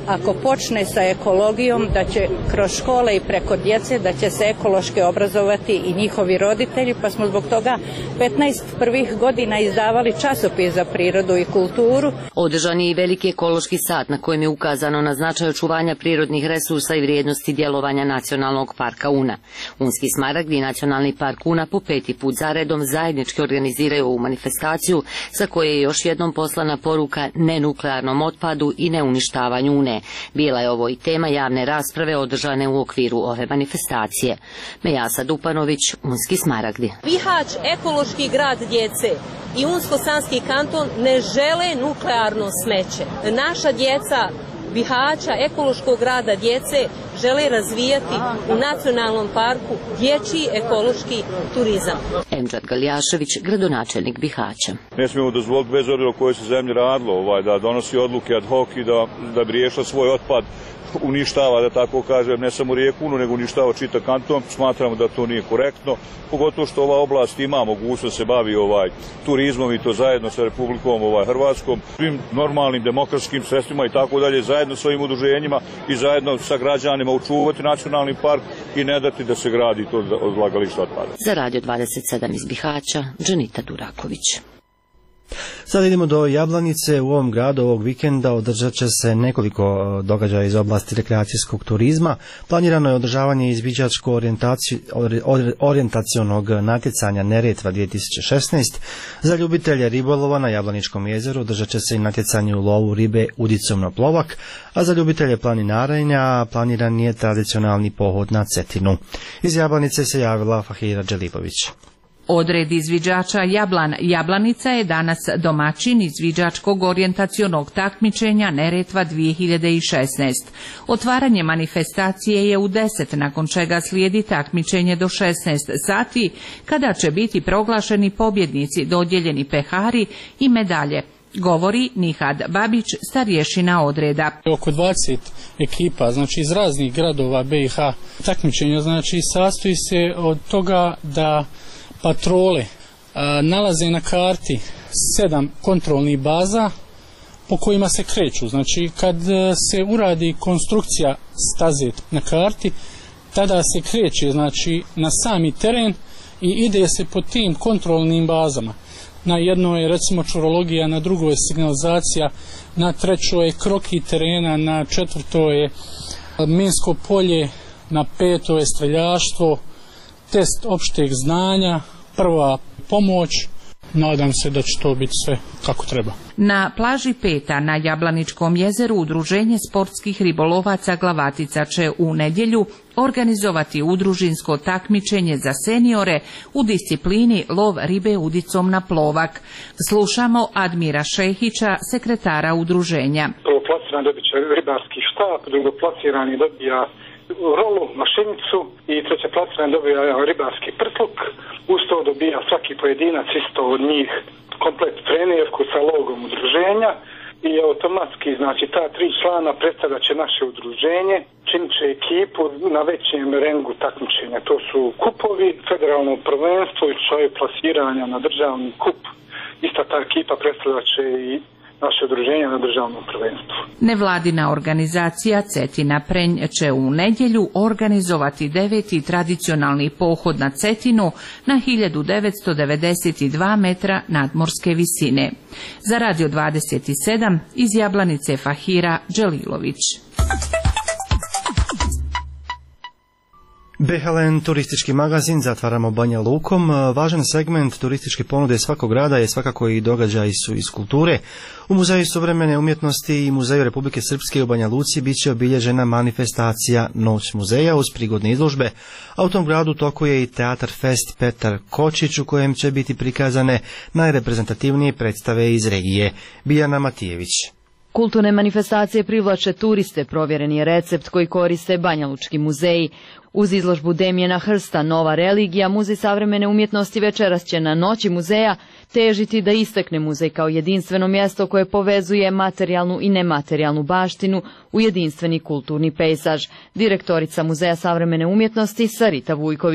ako počne sa ekologijom, da će kroz škole i preko djece, da će se ekološki obrazovati i njihovi roditelji, pa smo zbog toga 15 prvih godina izdavali časopis za prirodu i kulturu. Održan je i veliki ekološki sat na kojem je ukazano na značaj očuvanja prirodnih resursa i vrijednosti djelovanja Nacionalnog parka Una. Unski Smaragdi i Nacionalni park Una po 5. put zaredom zajednički organiziraju ovu manifestaciju za koje je još jednom poslana poruka nenuklearnom otpadu i neuništavanju Une. Bila je ovo i tema javne rasprave održane u okviru ove manifestacije. Mejasa Dupanović, Unski Smaragdi. Bihać, ekološki grad djece i Unsko-Sanski kanton ne žele nuklearno smeće. Naša djeca Bihaća, ekološkog grada djece, žele razvijati u nacionalnom parku dječji ekološki turizam. Emdžad Galjašević, gradonačelnik Bihaća. Ne smijemo dozvoliti bez obzira o kojoj se zemlji radilo, da donosi odluke ad hoc i da bi riješila svoj otpad, uništava, da tako kažem, ne samo rijeku Unu, nego uništava čitav kanton. Smatramo da to nije korektno, pogotovo što ova oblast ima mogućnost da se bavi turizmom i to zajedno sa Republikom Hrvatskom, svim normalnim demokratskim sredstvima i tako dalje, zajedno s ovim udruženjima i zajedno sa građanima očuvati nacionalni park i ne dati da se gradi to odlagalište otpada. Za Radio 27 iz Bihaća, Džanita Duraković. Sad idemo do Jablanice. U ovom gradu ovog vikenda održat će se nekoliko događaja iz oblasti rekreacijskog turizma. Planirano je održavanje izviđačko-orijentacionog natjecanja Neretva 2016. Za ljubitelje ribolova na Jablaničkom jezeru održat će se i natjecanje u lovu ribe udicom na plovak, a za ljubitelje planinarenja planiran je tradicionalni pohod na Cetinu. Iz Jablanice se javila Fahira Đelipović. Odred izviđača Jablanica je danas domaćin izviđačkog orijentacionog takmičenja Neretva 2016. Otvaranje manifestacije je u 10, nakon čega slijedi takmičenje do 16 sati, kada će biti proglašeni pobjednici, dodijeljeni pehari i medalje. Govori Nihad Babić, starješina odreda. Oko 20 ekipa, znači iz raznih gradova BiH. Takmičenje znači sastoji se od toga da patrole nalaze na karti 7 kontrolnih baza po kojima se kreću. Znači kad se uradi konstrukcija staze na karti, tada se kreće znači na sami teren i ide se po tim kontrolnim bazama. Na jednoj je recimo čurologija, na drugoj je signalizacija, na trećoj je kroki terena, na četvrtoj je minsko polje, na petoj je streljaštvo, test opšteg znanja, prva pomoć. Nadam se da će to biti sve kako treba. Na plaži Peta na Jablaničkom jezeru Udruženje sportskih ribolovaca Glavatica će u nedjelju organizovati udružinsko takmičenje za seniore u disciplini lov ribe udicom na plovak. Slušamo Admira Šehića, sekretara udruženja. Prvoplasirani dobit će ribarski štap, drugoplasirani dobija rolu, mašinicu i trećeplasirani dobija ribarski prtluk. Uz to dobija svaki pojedinac isto od njih komplet trenerku sa logom udruženja i automatski, znači ta 3 člana predstavljat će naše udruženje, činit će ekipu na većem rengu takmičenja. To su kupovi, federalno prvenstvo i čaj plasiranja na državni kup. Ista ta ekipa predstavljat će i naše udruženje na državnom prvenstvu. Nevladina organizacija Cetina Prenj će u nedjelju organizovati 9. tradicionalni pohod na Cetinu na 1992 metra nadmorske visine. Za Radio 27 iz Jablanice Fahira Đelilović. Behelen turistički magazin zatvaramo Banja Lukom. Važan segment turističke ponude svakog grada je svakako i događaji su iz kulture. U Muzeju suvremene umjetnosti i Muzeju Republike Srpske u Banja Luci bit će obilježena manifestacija Noć muzeja uz prigodne izložbe, a u tom gradu tokuje i Teatar Fest Petar Kočić u kojem će biti prikazane najreprezentativnije predstave iz regije. Biljana Matijević. Kulturne manifestacije privlače turiste, provjeren je recept koji koriste banjalučki muzeji. Uz izložbu Demjena Hrsta Nova religija, Muzej savremene umjetnosti večeras će na Noći muzeja težiti da istakne muzej kao jedinstveno mjesto koje povezuje materijalnu i nematerijalnu baštinu u jedinstveni kulturni pejzaž. Direktorica Muzeja savremene umjetnosti Sarita Vujković.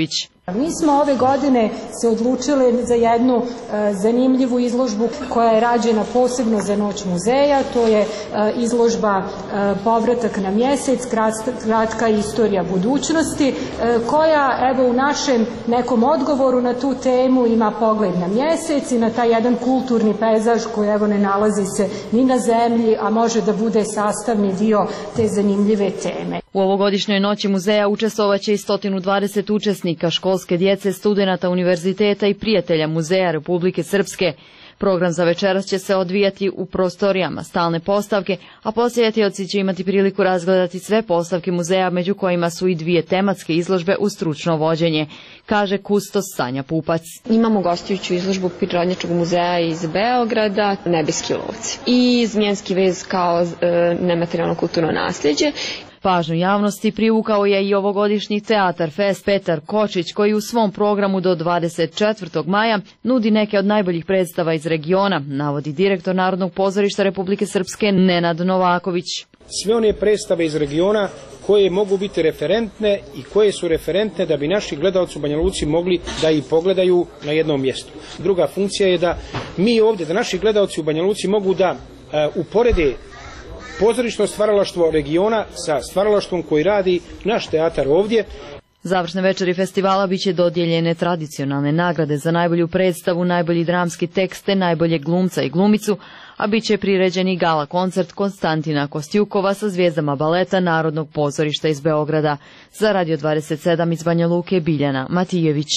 Mi smo ove godine se odlučili za jednu zanimljivu izložbu koja je rađena posebno za Noć muzeja. To je izložba Povratak na mjesec, kratka istorija budućnosti, koja evo u našem nekom odgovoru na tu temu ima pogled na mjesec i na taj jedan kulturni pejzaž koji evo ne nalazi se ni na zemlji, a može da bude sastavni dio te zanimljive teme. U ovogodišnjoj Noći muzeja učestvovaće i 120 učesnika, školske djece, studenata univerziteta i prijatelja Muzeja Republike Srpske. Program za večeras će se odvijati u prostorijama stalne postavke, a posjetioci će imati priliku razgledati sve postavke muzeja, među kojima su i 2 tematske izložbe uz stručno vođenje, kaže kustos Sanja Pupac. Imamo gostujuću izložbu Prirodnjačkog muzeja iz Beograda, Nebeski lovci, i Zmijenski vez kao nematerijalno kulturno nasljeđe. Pažnju javnosti privukao je i ovogodišnji Teatar Fest Petar Kočić, koji u svom programu do 24. maja nudi neke od najboljih predstava iz regiona, navodi direktor Narodnog pozorišta Republike Srpske Nenad Novaković. Sve one predstave iz regiona koje mogu biti referentne i koje su referentne da bi naši gledalci u Banja Luci mogli da ih pogledaju na jednom mjestu. Druga funkcija je da mi ovdje, da naši gledalci u Banja Luci mogu da uporede pozorišno stvaralaštvo regiona sa stvaralaštvom koji radi naš teatar ovdje. Završne večeri festivala biće dodijeljene tradicionalne nagrade za najbolju predstavu, najbolji dramski tekst te najboljeg glumca i glumicu, a biće priređen i gala koncert Konstantina Kostjukova sa zvijezdama baleta Narodnog pozorišta iz Beograda. Za Radio 27 iz Banja Luke, Biljana Matijević.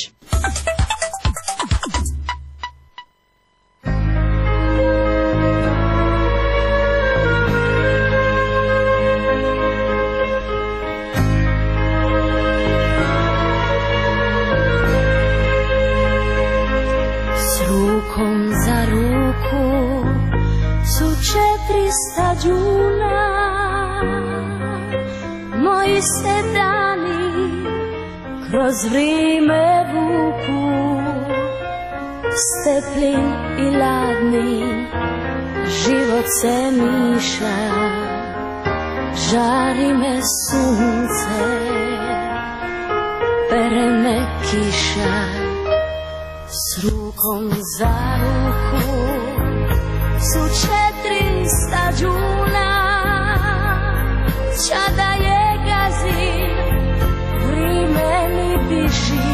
Za ruku su 400 džuna, moji se dani kroz vrijeme vuku, steplin i ladni, život se miša, žari me sunce, pere me kiša. S rukom za ruku su 400 džuna, čada je gazi, vrime mi biži.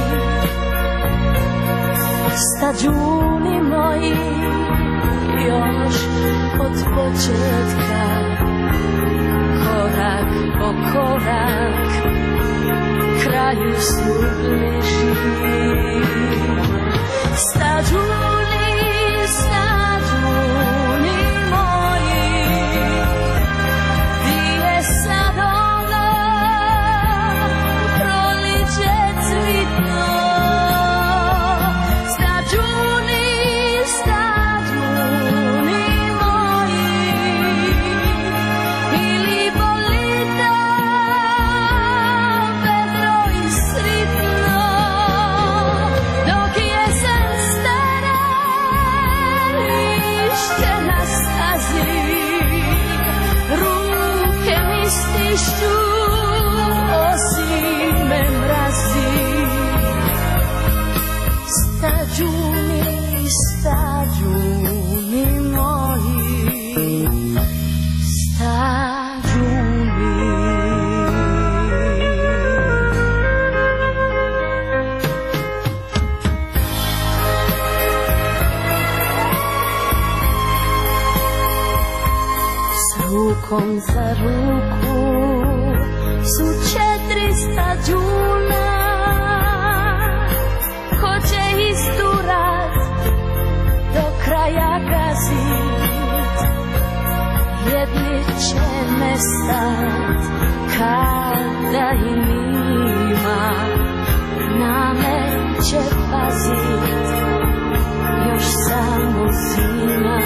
Sta džuni moji još od početka, korak po korak, kraju su bliži. Sta džuni moji, di je sad ono proliče cvitno. Sta džuni moji, ili bolita vedro i sritno, dok je na stazi, ruke mi stišću, osim me mrazi. Sta džuni moji, sta džuni. Rukom za ruku su 400 džuna, ko će isturat do kraja gazit, jedni će nestat kada i nima, na me će pazit još samo zima.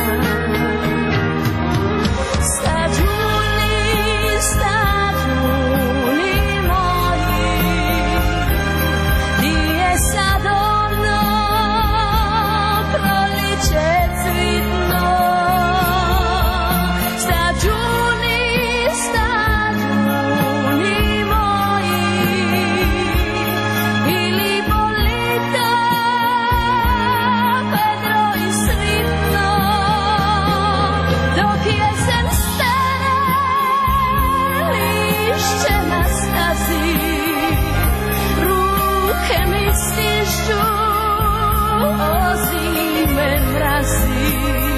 Ili boli si,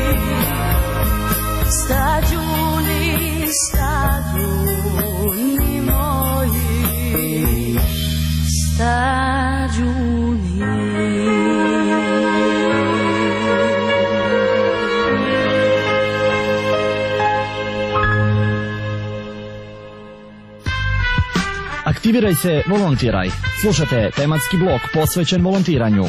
stagioni, stagioni moji, stagioni. Aktiviraj se, volontiraj. Slušate tematski blok posvećen volontiranju.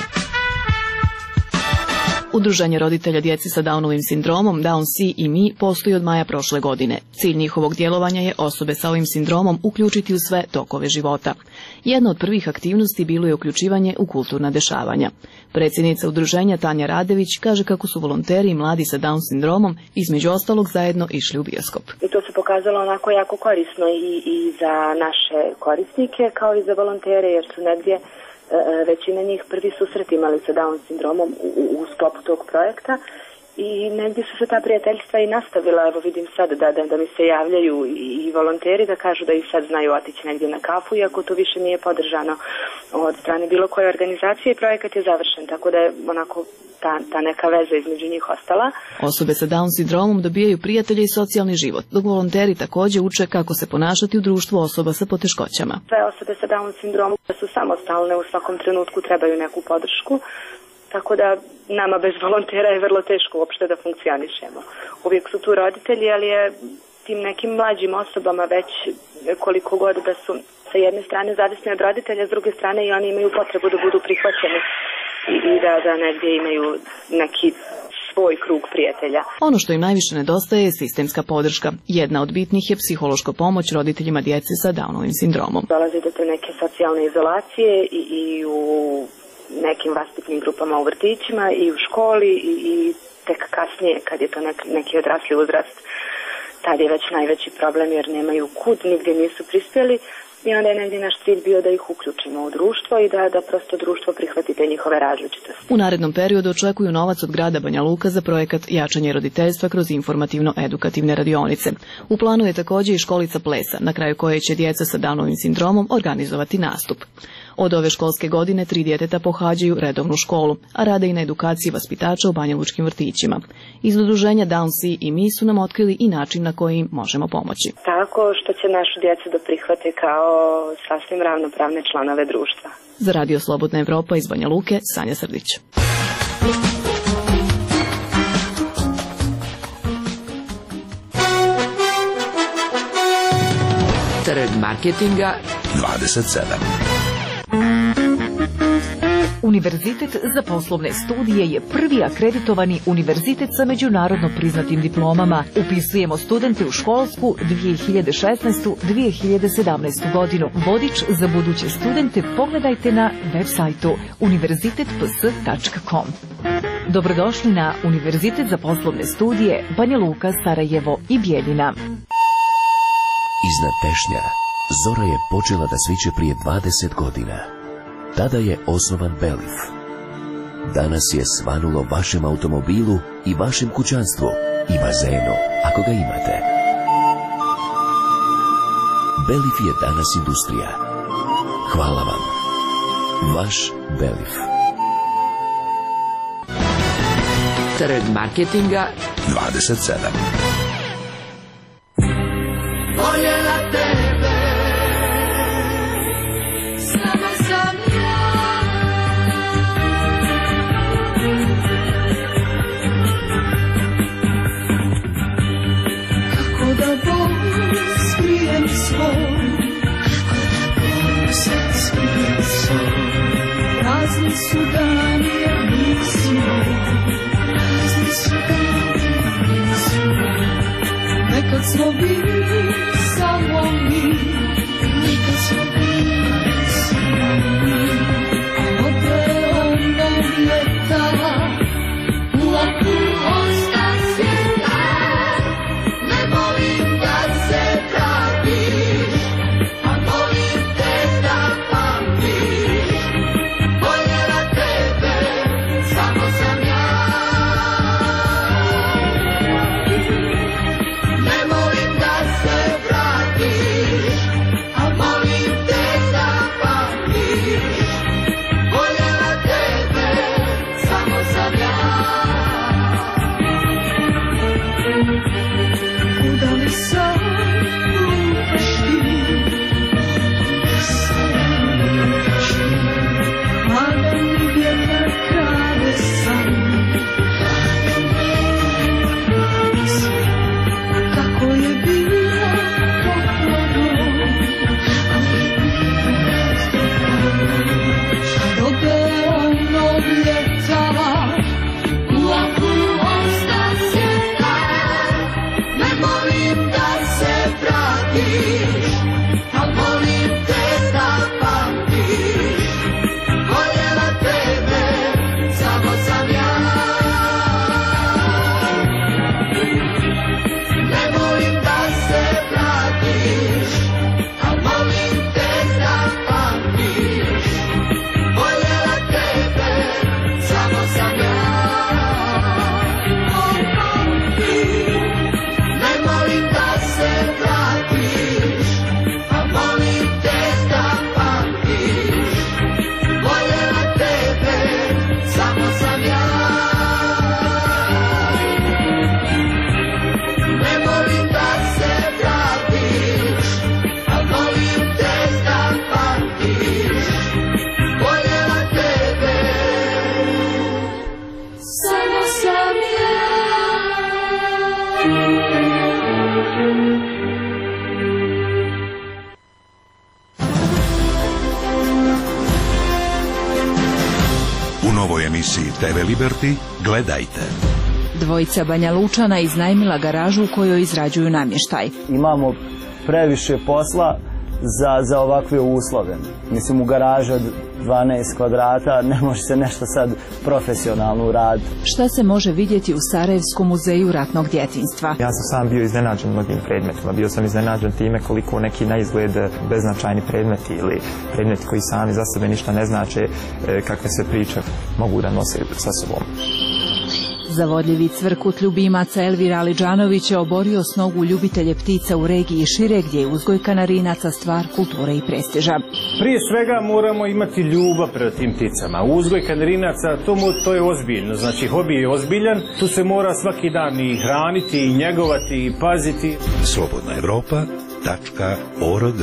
Udruženje roditelja djece sa Downovim sindromom Down C i mi postoji od maja prošle godine. Cilj njihovog djelovanja je osobe sa ovim sindromom uključiti u sve tokove života. Jedna od prvih aktivnosti bilo je uključivanje u kulturna dešavanja. Predsjednica udruženja Tanja Radević kaže kako su volonteri i mladi sa Down sindromom između ostalog zajedno išli u bioskop. I to se pokazalo onako jako korisno i za naše korisnike kao i za volontere, jer su negdje većina njih prvi susret imali sa Down sindromom u sklopu tog projekta i negdje su se ta prijateljstva i nastavila. Evo vidim sad da mi se javljaju i volonteri da kažu da i sad znaju otići negdje na kafu, iako to više nije podržano od strane bilo koje organizacije i projekat je završen, tako da je onako ta neka veza između njih ostala. Osobe sa Down sindromom dobijaju prijatelje i socijalni život, dok volonteri također uče kako se ponašati u društvu osoba sa poteškoćama. Sve osobe sa Down sindromom su samostalne, u svakom trenutku trebaju neku podršku, tako da nama bez volontera je vrlo teško uopšte da funkcionišemo. Uvijek su tu roditelji, ali je tim nekim mlađim osobama već koliko god da su sa jedne strane zavisni od roditelja, s druge strane i oni imaju potrebu da budu prihvaćeni i da negdje imaju neki svoj krug prijatelja. Ono što im najviše nedostaje je sistemska podrška. Jedna od bitnih je psihološka pomoć roditeljima djece sa Downovim sindromom. Dolazi do te neke socijalne izolacije i u nekim vaspitnim grupama u vrtićima i u školi i tek kasnije kad je to neki odrasli uzrast, tad je već najveći problem jer nemaju kud, nigdje nisu prispjeli i onda je negdje naš cilj bio da ih uključimo u društvo i da prosto društvo prihvati te njihove različitosti. U narednom periodu očekuju novac od grada Banja Luka za projekat Jačanje roditeljstva kroz informativno-edukativne radionice. U planu je također i školica plesa, na kraju koje će djeca sa Downovim sindromom organizovati nastup. Od ove školske godine 3 djeteta pohađaju redovnu školu, a rade i na edukaciji vaspitača u banjalučkim vrtićima. Iz udruženja Down C i mi su nam otkrili i način na koji im možemo pomoći. Tako što će našu djecu da prihvate kao sasvim ravnopravne članove društva. Za Radio Slobodna Evropa iz Banja Luke, Sanja Srdić. Trg marketinga 27. Univerzitet za poslovne studije je prvi akreditovani univerzitet sa međunarodno priznatim diplomama. Upisujemo studente u školsku 2016-2017 godinu. Vodič za buduće studente pogledajte na web sajtu univerzitetps.com. Dobrodošli na Univerzitet za poslovne studije Banja Luka, Sarajevo i Bijeljina. Iznad Tešnja zora je počela da sviće prije 20 godina. Tada je osnovan Belif. Danas je svanulo vašem automobilu i vašem kućanstvu i bazenu, ako ga imate. Belif je danas industrija. Hvala vam. Vaš Belif. Trg marketinga 27. Voljela tebe, samo sam ja. Kako da Bog skrijem svoj, kako da Bog sad skrijem svoj. Razni su dani, a nisu moj. Razni su dani, a nisu moj. Nekad smo bili samo mi, nekad smo bili samo mi, a opet onog ljeta u oku osta svijeta. Ne volim da se vratiš, a volim te da pamtiš. Voljela tebe, samo sam ja. Ne volim da se vratiš, a volim te da pamtiš. Voljela tebe, samo emisiji TV Liberty gledajte. Dvojica Banja Lučana iznajmila garažu u kojoj izrađuju namještaj. Imamo previše posla za ovakve uslove. Mislim, u garaži od 12 kvadrata ne može se nešto sad profesionalno uraditi. Šta se može vidjeti u Sarajevskom muzeju ratnog djetinjstva? Ja sam sam bio iznenađen mnogim predmetima. Bio sam iznenađen time koliko neki na izgled beznačajni predmeti ili predmeti koji sami za sebe ništa ne znače, kakve se priče mogu da nose sa sobom. Zavodljivi cvrkut ljubimaca Elvira Aliđanovića oborio s nogu ljubitelje ptica u regiji šire, gdje je uzgoj kanarinaca stvar kulture i prestiža. Prije svega moramo imati ljubav prema tim pticama. Uzgoj kanarinaca, to je ozbiljno. Znači, hobi je ozbiljan. Tu se mora svaki dan i hraniti, i njegovati, i paziti. Slobodnaevropa.org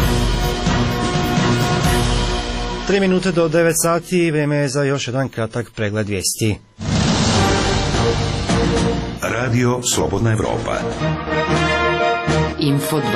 3 minute do 9 sati, vrijeme je za još jedan kratak pregled vijesti. Radio Slobodna Evropa. Info 27.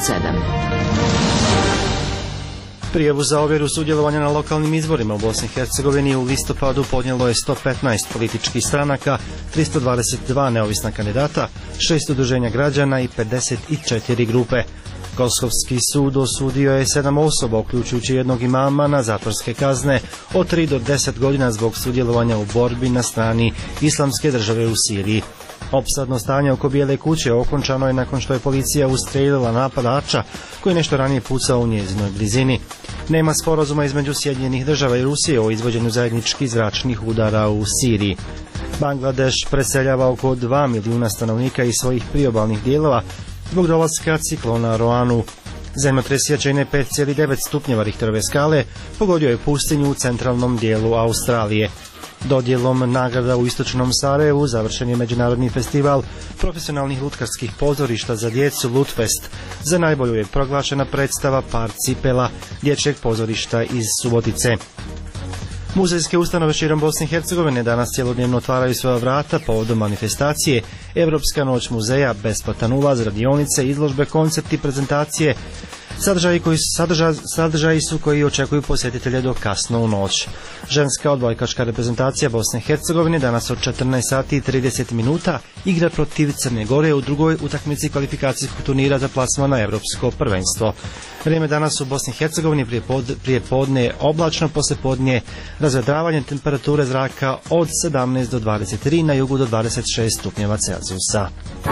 Prijavu za ovjeru sudjelovanja na lokalnim izborima u Bosni i Hercegovini u listopadu podnijelo je 115 političkih stranaka, 322 neovisna kandidata, 6 udruženja građana i 54 grupe. Kosovski sud osudio je 7 osoba, uključujući jednog imama, na zatvorske kazne od 3 do 10 godina zbog sudjelovanja u borbi na strani Islamske države u Siriji. Opsadno stanje oko Bijele kuće okončano je nakon što je policija ustrijelila napadača koji je nešto ranije pucao u njezinoj blizini. Nema sporazuma između Sjedinjenih država i Rusije o izvođenju zajedničkih zračnih udara u Siriji. Bangladeš preseljava oko 2 milijuna stanovnika iz svojih priobalnih dijelova zbog dolaska ciklona Roanu. Zemljotres jačine 5,9 stupnjeva Richterove skale pogodio je pustinju u centralnom dijelu Australije. Dodjelom nagrada u istočnom Sarajevu završen je međunarodni festival profesionalnih lutkarskih pozorišta za djecu Lutfest. Za najbolju je proglašena predstava Par cipela dječjeg pozorišta iz Subotice. Muzejske ustanove širom Bosne i Hercegovine danas cjelodnevno otvaraju svoja vrata povodom manifestacije Europska noć muzeja, besplatan ulaz, radionice, izložbe, koncerti, prezentacije. Sadržaji su koji očekuju posjetitelje do kasno u noć. Ženska odbojkaška reprezentacija Bosne i Hercegovine danas od 14 sati i 30 minuta igra protiv Crne Gore u drugoj utakmici kvalifikacijskog turnira za plasman na Europsko prvenstvo. Vrijeme danas u Bosni i Hercegovini prije podne oblačno, poslijepodne razvedravanje, temperature zraka od 17 do 23, na jugu do 26 stupnjeva Celzijusa.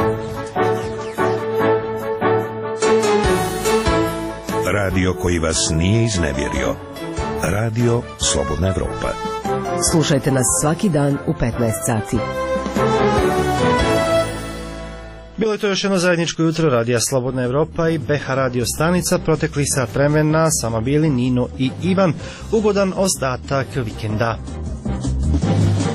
Radio koji vas nije iznevjerio. Radio Slobodna Evropa. Slušajte nas svaki dan u 15 sati. Bilo je to još jedno zajedničko jutro Radija Slobodna Evropa i BH radio stanica. Protekli sat vremena sama bili Nino i Ivan. Ugodan ostatak vikenda.